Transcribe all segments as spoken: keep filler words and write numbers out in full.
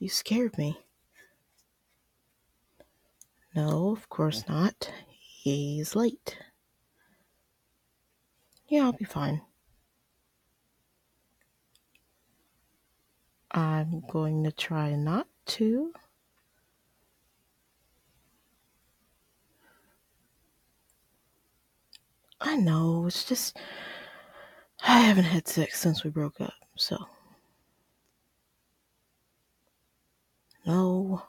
You scared me. No, of course not. He's late. Yeah, I'll be fine. I'm going to try not to. I know, it's just I haven't had sex since we broke up, so. No.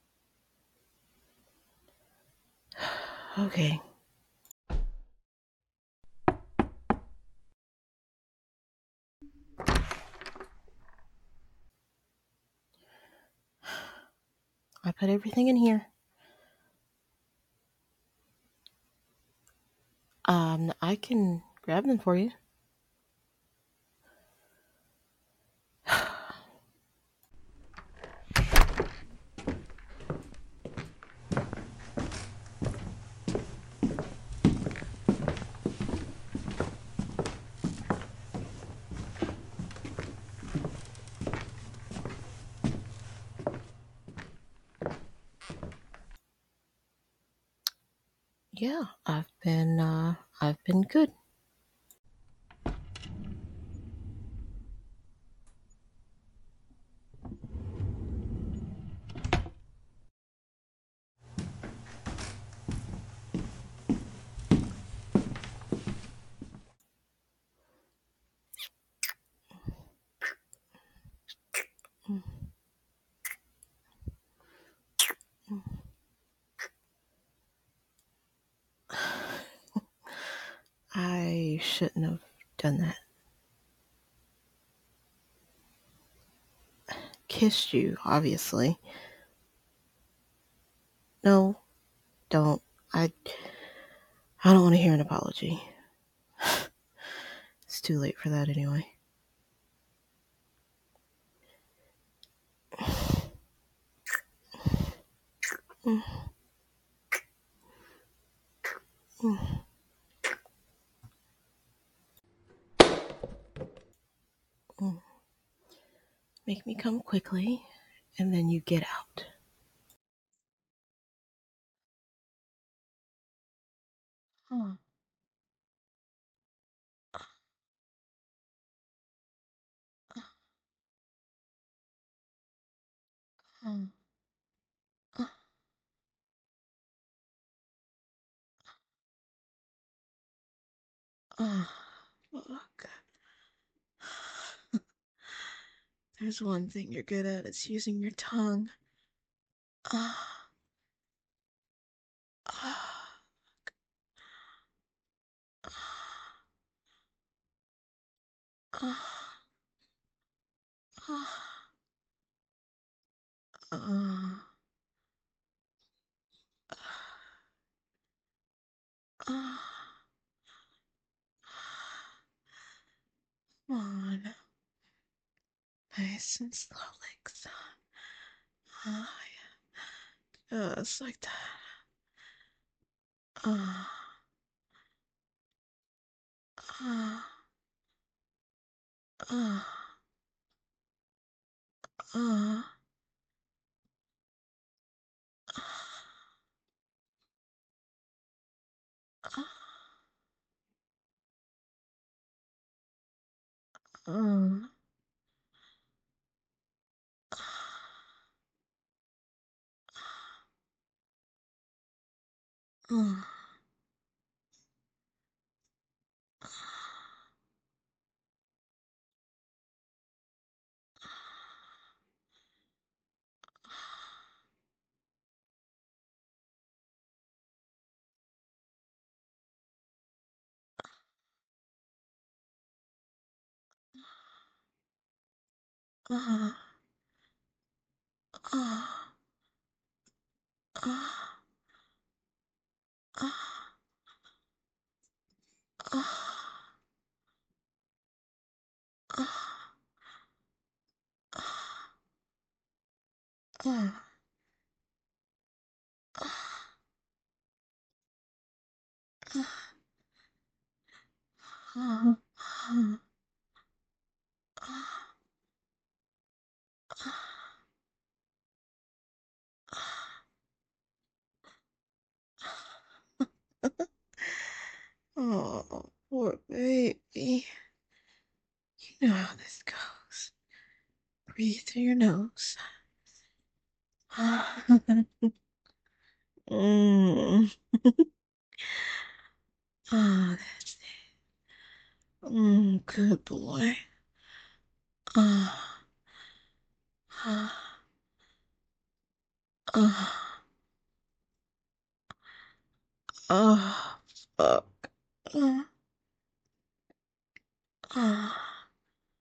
Okay. I put everything in here. Um, I can grab them for you. Yeah, I've been, uh, I've been good. I shouldn't have done that. Kissed you, obviously. No, don't. I, I don't want to hear an apology. It's too late for that anyway. Mm, mm, mm. Make me come quickly, and then you get out. Huh. Huh. Uh, uh, Look. There's one thing you're good at. It's using your tongue. Ah, ah, ah, ah, ah, ah. Come on. Nice and slow like that. Ah, yeah. Just like that. Ah, ah, ah, ah, ah, ah, ah, ah, ah, ah, ah, ah, ah, ah, ah, ah. Oh, poor baby. You know how this goes. Breathe through your nose. mm. Ah, that's it. Mm, good boy. Ah, ah, ah, ah, fuck. Ah, ah,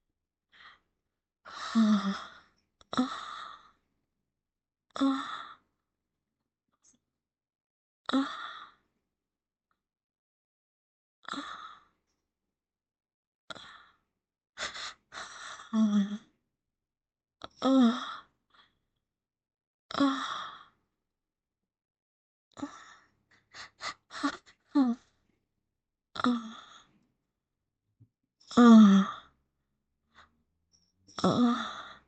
ah, ah, ah, ah, ah, ah, ah, ah, ah, ah, ah, ah,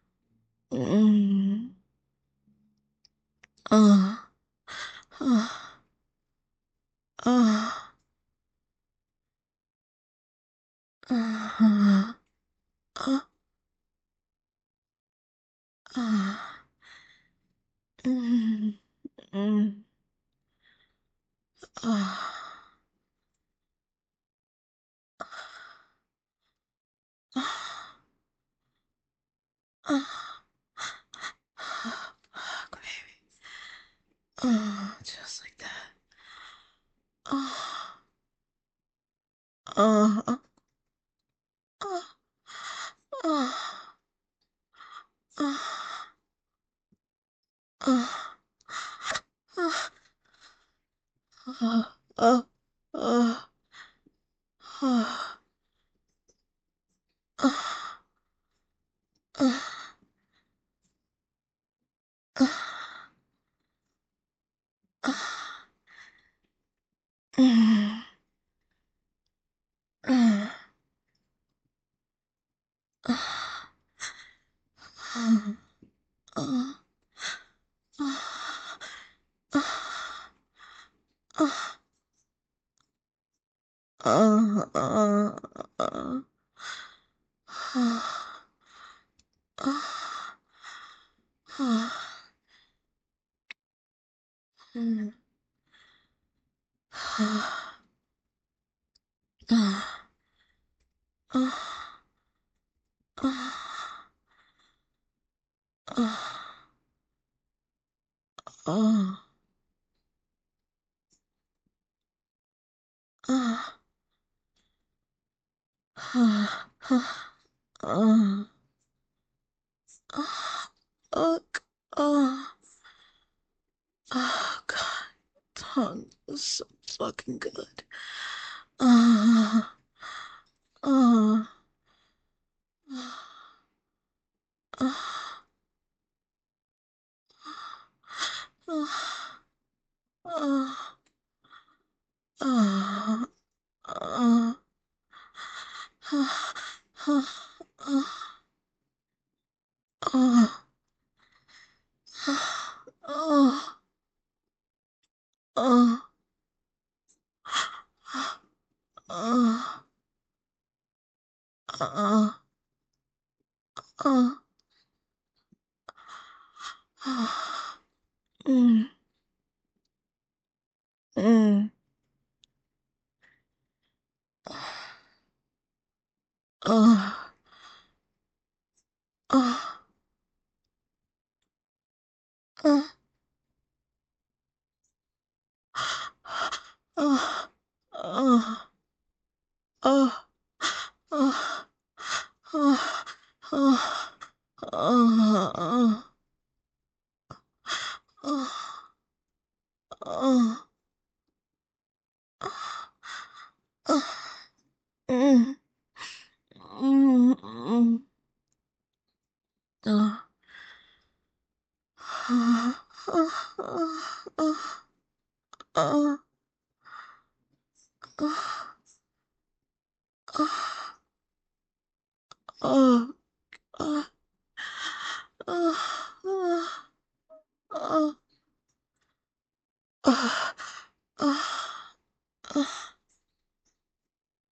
mm, ah, ah, ah, ah, ah, ah, mm, mm, ah, ah, ah, ah, baby. Ah, just like that. Ah, ah, ah, ah, ah, ah, ah, ah, ah, ah, ah, ah, ah, ah, ah, ah, mm, ah, ah, ah, ah, ah, ah, ah, ah, ah, ah, ah, ah, ah, mm, ah, ah, ah, ah, ah, ah, ah, ah, ah, ah, ah, fuck, ah, ah, God, tongue was so fucking good. Ah, ah, ah, ah, ah, ah, ah, ah, ah, ah, ah, ah, ah, ah, ah, ah, ah, mm, mm, ah, ah, ah, ah, ah, ah, ah, ah, ah, ah, ah, ah, ah, mm, mm, mm, ah, ah, ah, ah, ah, ah, ah, ah, ah, ah, ah, ah, ah, ah,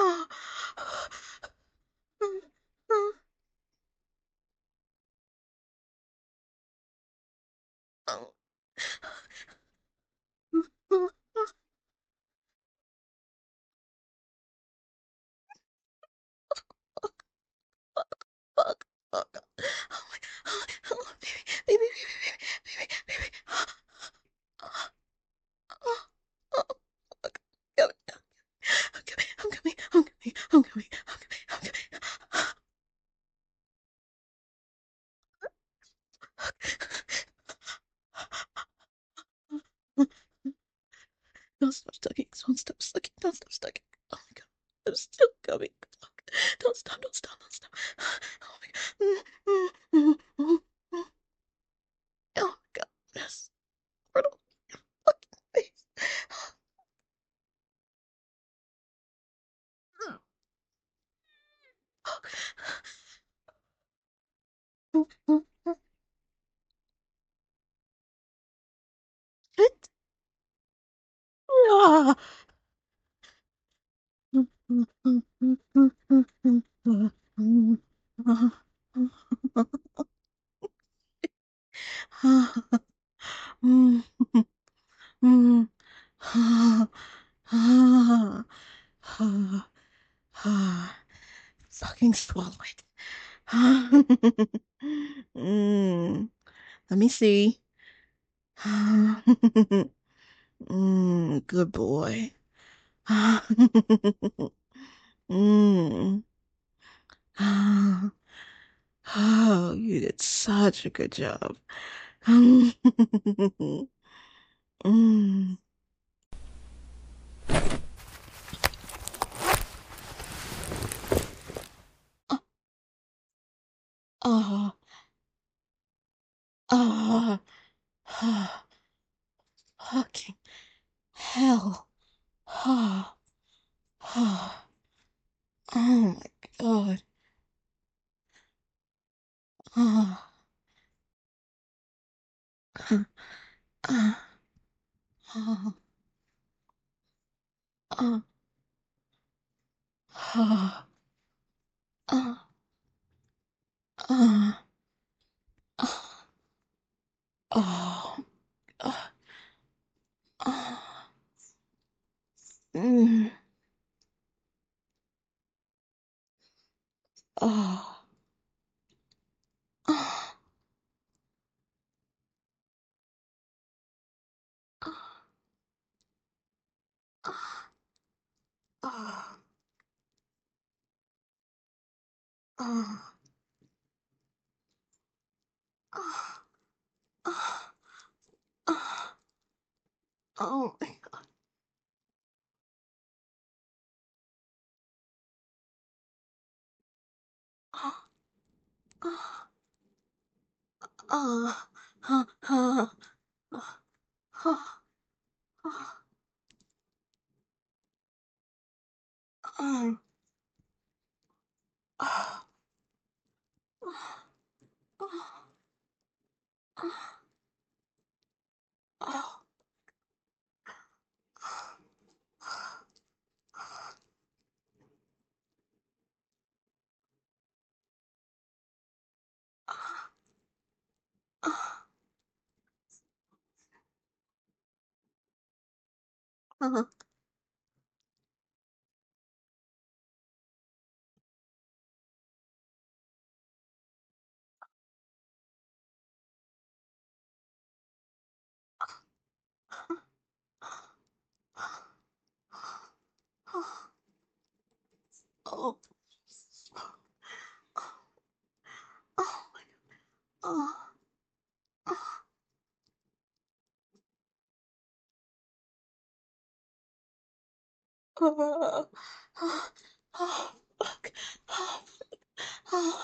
Oh, oh, oh, fuck. Oh, God. Oh, my God. Oh, baby, baby, baby, baby, baby, baby. Oh, oh, oh, fuck. Come here. I'm coming, I'm coming, I'm coming, I'm coming, I'm coming, I'm coming. Don't stop sucking, don't stop sucking, don't stop sucking. Oh my God. I'm still coming. Don't stop, don't stop, don't stop. Oh my God. Mm, mm, mm, mm, mm. Oh my God. Yes. Little fucking face. What? Ah. Fucking swallow it. Mm, let me see. Mm, good boy. Mm. Oh, you did such a good job. Mm. Oh, oh, oh, fucking hell. Oh, oh, oh my God. Oh, oh, oh, oh, oh, oh, oh, oh, oh, oh, mm, oh, oh, oh, oh, oh, oh, oh, oh my God. Oh, oh, oh, oh, oh, oh, oh, oh, oh, oh, oh, oh, oh, oh, oh, oh, oh, oh, oh, fuck, oh, oh,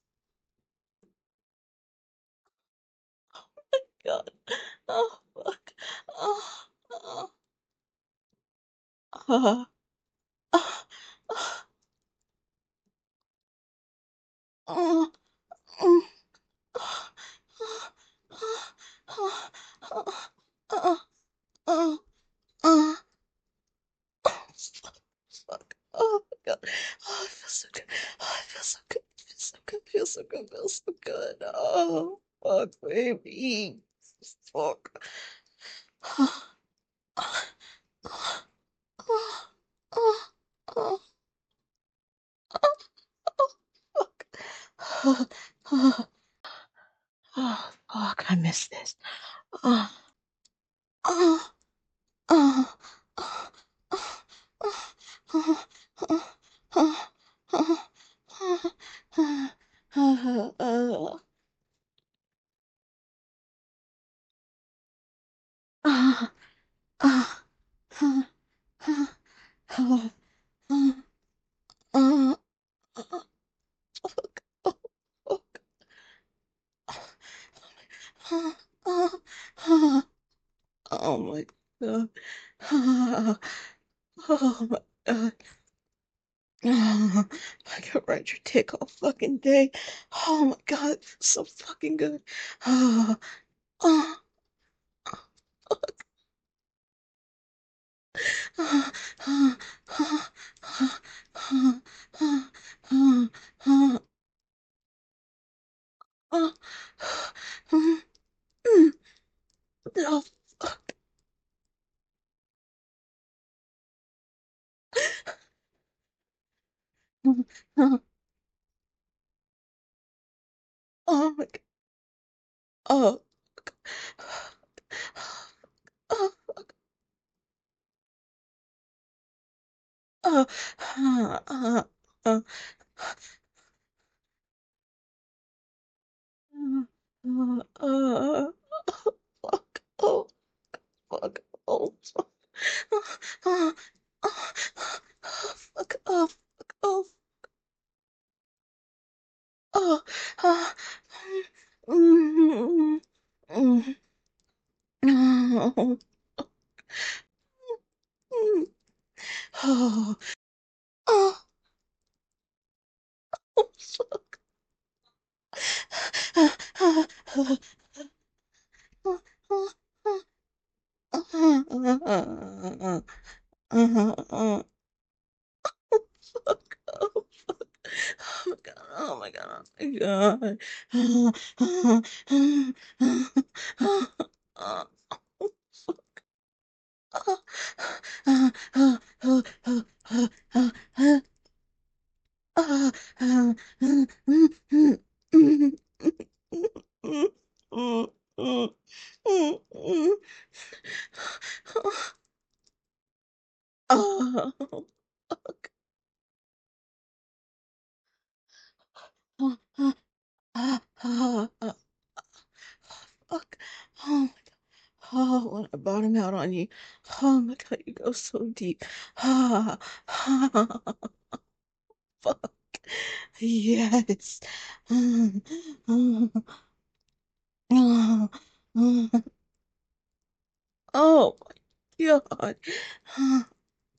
God, oh, fuck, oh, oh, oh, oh, oh, mm, oh, oh, oh, oh, oh, oh, oh, fuck, oh, Oh, it feels so good. Oh, it feels so good. It feels so good. Feels so good. Feels so good. Oh, fuck, baby. Fuck. Oh, oh, oh, oh, oh, oh, oh, fuck. Oh, oh, oh, fuck. I miss this. Oh, oh, oh, oh, oh, oh, oh, oh, oh, oh, oh, oh, oh, oh. Ah, ah, ah, ah, ah, ah, ah, ah, fuck, oh, fuck, ah, ah, ah, oh my God, ah, oh my God, oh, I could write your dick all fucking day. Oh my God, it feels so fucking good. Ah, ah, ah, ah, ah, ah, ah, ah, ah, ah, ah, mm, mm, oh, fuck. Oh, oh my God. Oh, oh, oh, uh, uh, uh, uh, uh, fuck, oh, fuck, oh, fuck, oh, oh, oh, fuck, oh, fuck, oh, oh, oh, mm, mm, mm, mm, oh, oh, oh, fuck, uh, uh, uh, uh, uh, uh, uh, uh, uh, fuck, oh, oh my God, oh my God, oh my God. Oh, fuck. Oh my God. Oh, when I bottom out on you. Oh my God, you go so deep. Ah, ah, fuck. Yes. Mm, mm, mm, mm. Oh my God. Ah,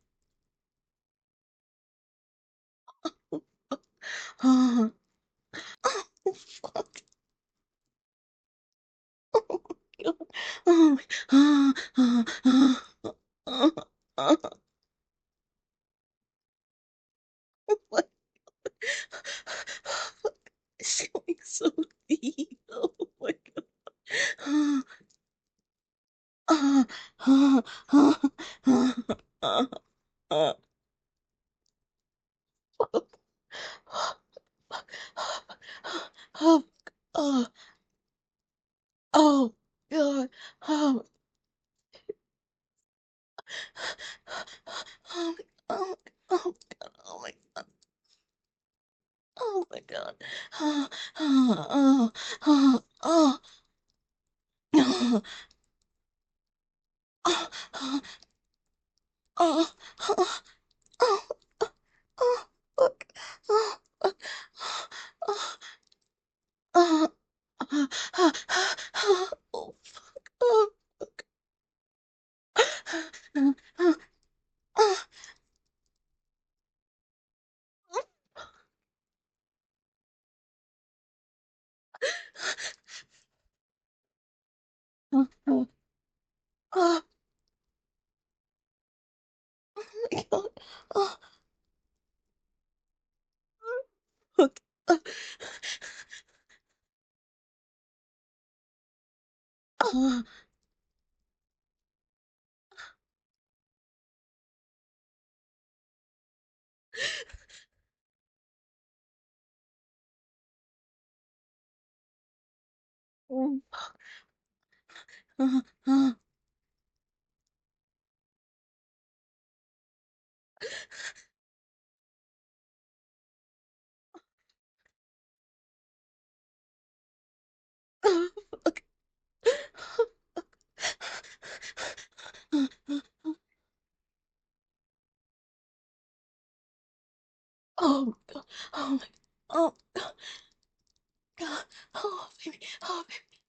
ah, oh, fuck. Oh my God. Oh my, ah, ah, ah, ah, ah, what? It's going so deep. Oh my God. Ah, ah, ah, ah, ah, ah, ah. Oh, oh, oh, God. Oh, oh, oh, oh, God. Oh, my God. Oh, my God. Oh, oh, oh, oh, oh, oh, oh, oh, oh, oh, oh, fuck. Oh, fuck. Oh, oh, oh, oh, oh, oh, fuck. Oh, oh, oh, oh, oh, oh, oh, my God. Oh, Uh, uh, uh, uh, uh, fuck. Oh God. Oh my. Oh God. God. Oh baby. Oh baby.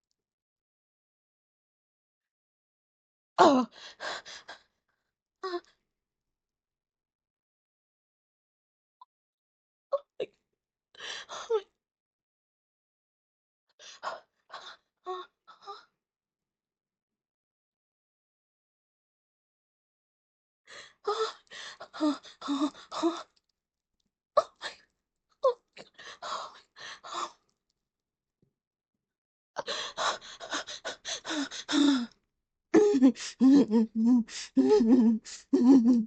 Oh. Uh, oh my. Oh my. Uh, uh, uh, uh, uh, uh, oh my. Oh God. Oh my.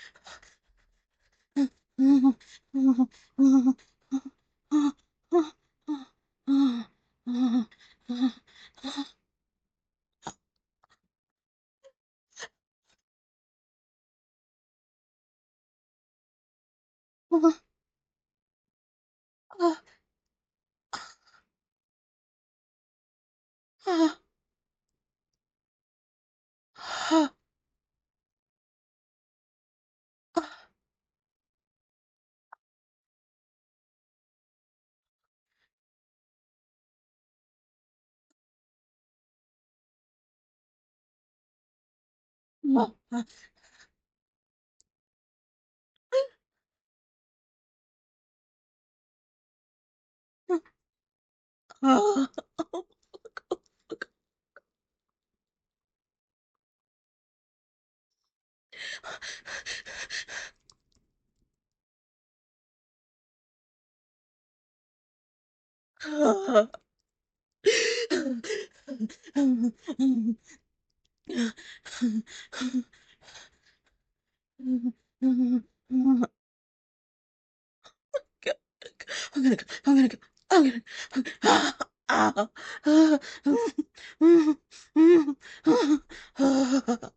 I'm gonna go. I'm gonna go. I'm gonna. I'm gonna.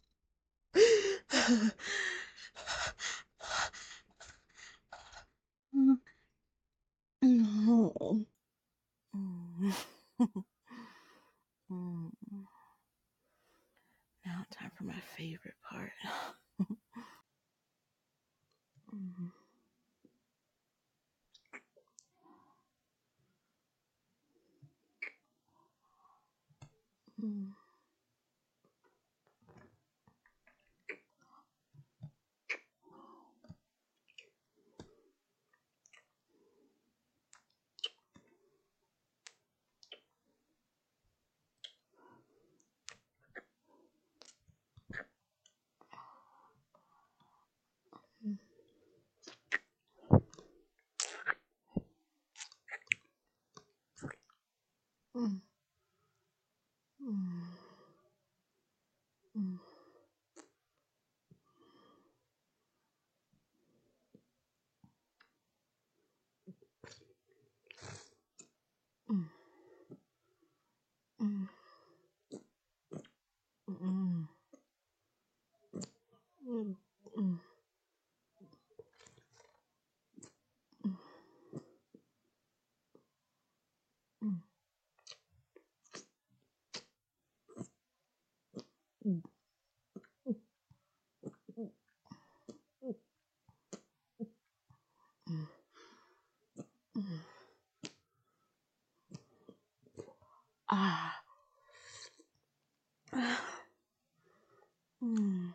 No. Mm. Mm. Now time for my favorite part. Mm. Mm. Mm. Mm. Mm. Mm. Mm. Mm. Mm. Mm. Mm. Mm. Mm. Mm. Ah. Mm.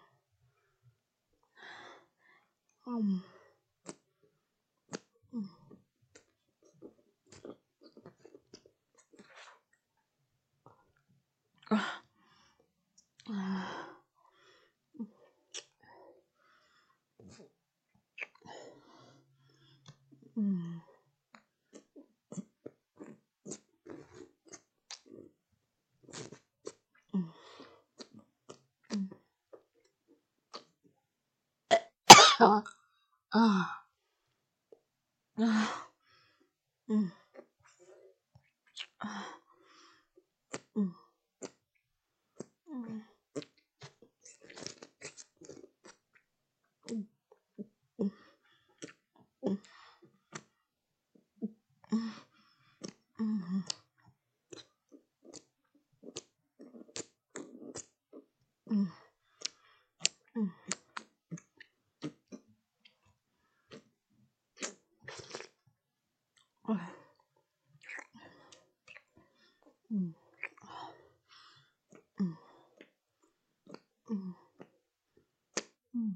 Um. Mm. Ah. Ah. Mm. Ah. Mm. Ah. Mm. Mm. Mm. Mm. Mm. Mm. Mm. Ah. Mm. Mm. Mm. Mm.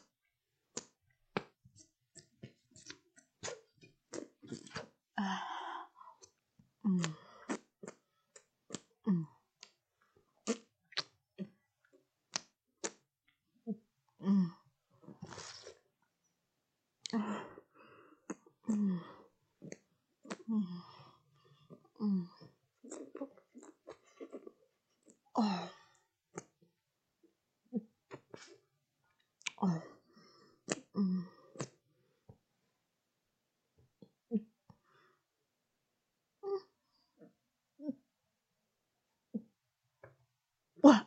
Ah. Mm. Mm. Mm. Ah. Mm. Mm. Mm. Oh. Oh. Mm. What?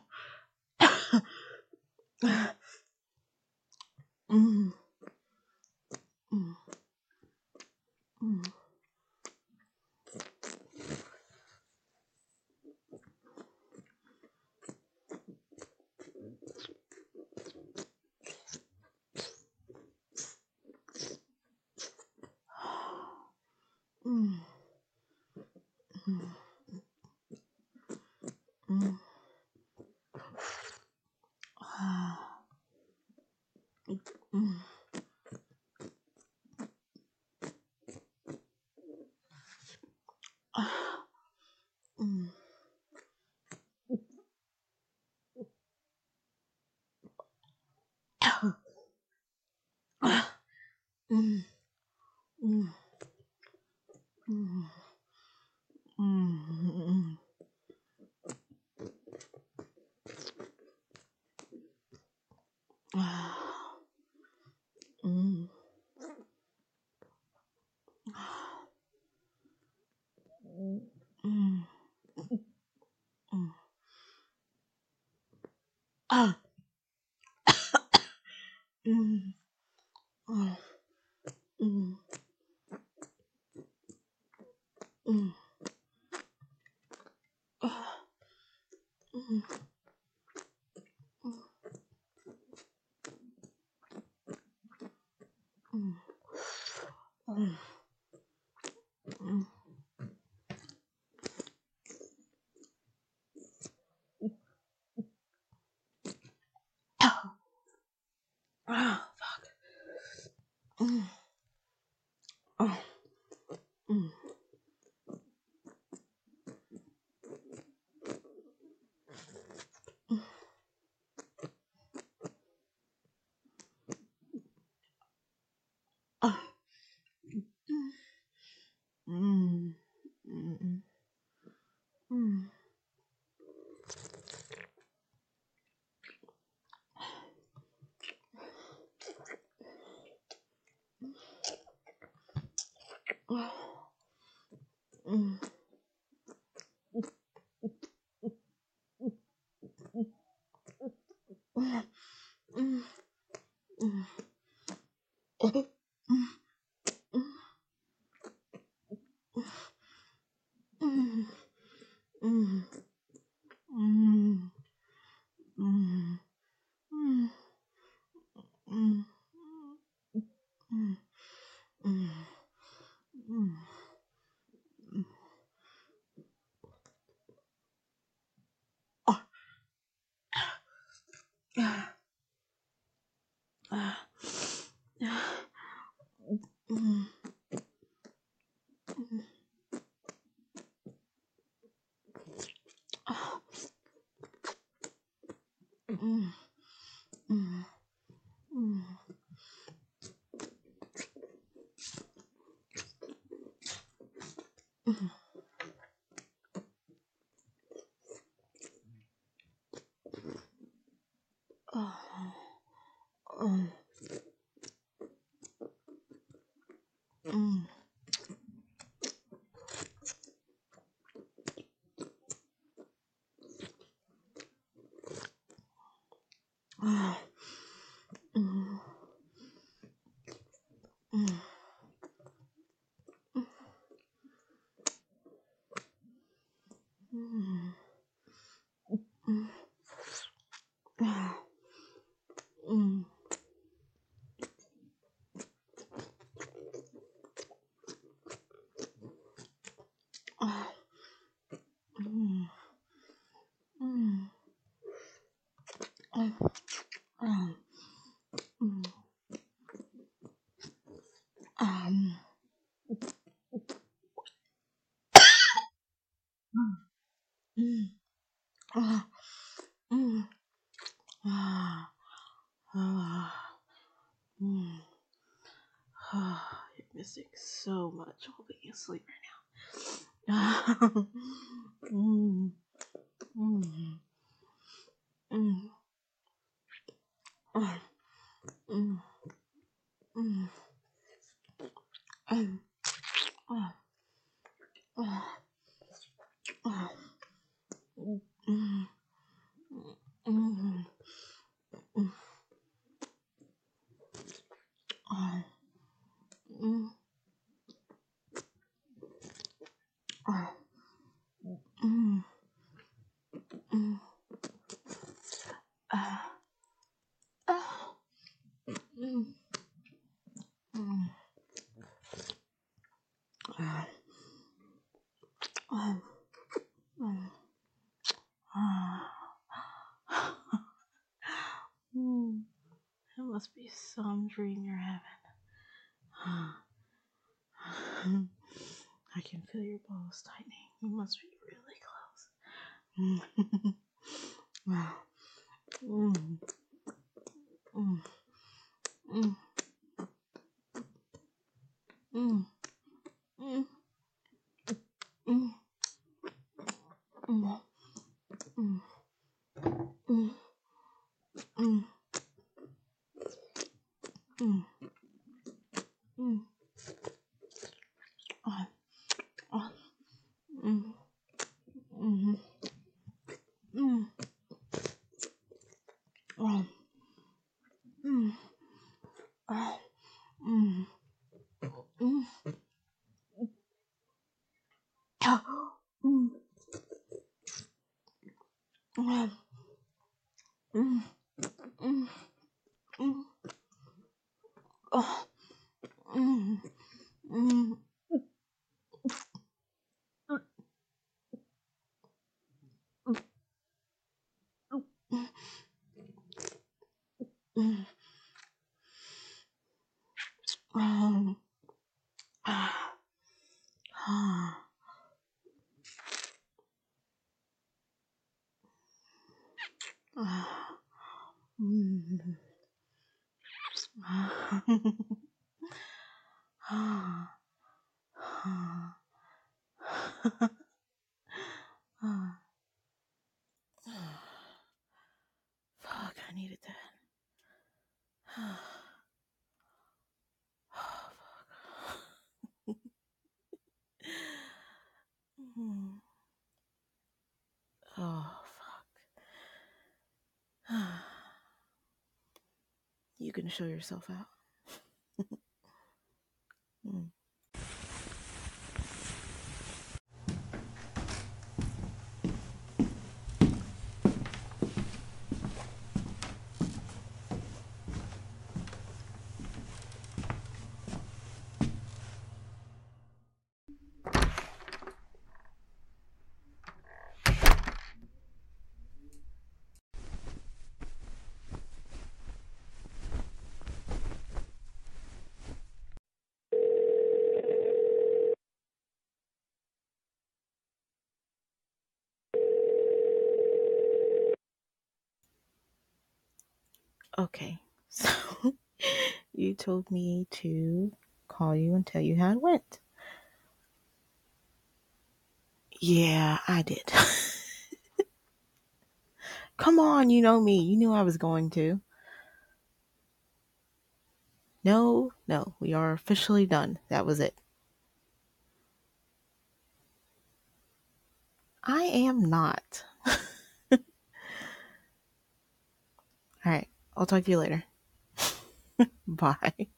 Mm. Mm. Mm. Mm. Mm. Mm. Ah. Mm. Ah. Mm. Ah. Mm. Mm. Mm. Mm. Ah. Mm. Mm. Mm. Ah. Mm. Ah. Mm. Mm. Ah. Mm. Mm. Mm. Mm. Ah. Ah. Fuck. Mm. Ah. Mm. Ah. Mm. Mm. Mm. Ah. Mm. Mm. Mm. Mm. Mm. Mm. Mm. Mm. Mm. Mm. Mm. Mm. Mm. Ah. Ah. Ah. Mm. Ah. Mm. Mm. Mm. Ah. Um. Mm. Ah. Mm. Mm. Mm. Mm. Ah. Mm. Ah. Mm. Mm. Ah. Ah. Mm. Um. Mm. Ah. Mm. Ah. Ah. Mm. Ah. You're missing so much while being asleep right now. mm. Mm. Mm. Ah. Mm. Mm. Um. Ah. Ah. Ah. Mm. Mm. Mm. Mm. Ah. Mm. Ah. Mm. Mm. Ah. Ah. Mm. Mm. Ah. Um. Um. Ah. Mm. It must be some dream you're having. I can feel your balls tightening. You must be really close. Wow. Mm. Mm. Mm. Mm. Mm. Mm. Mm. Mm. Mm. Mm. Mm. Mm. Ah. Ah. Mm. Mm. Mm. Ah. Mm. Ah. Mm. Mm. Ah. Mm. Ah. Mm. Mm. Mm. Ah. Mm. Mm. Mm. Um. Ah. Ah. Ah. Mm. Ah. Ah. Ah. Ah. Fuck, I needed that. Oh, fuck. Mm. Oh, fuck. You can show yourself out. Mm. Okay, so you told me to call you and tell you how it went. Yeah, I did. Come on, you know me. You knew I was going to. No, no, we are officially done. That was it. I am not. All right. I'll talk to you later. Bye.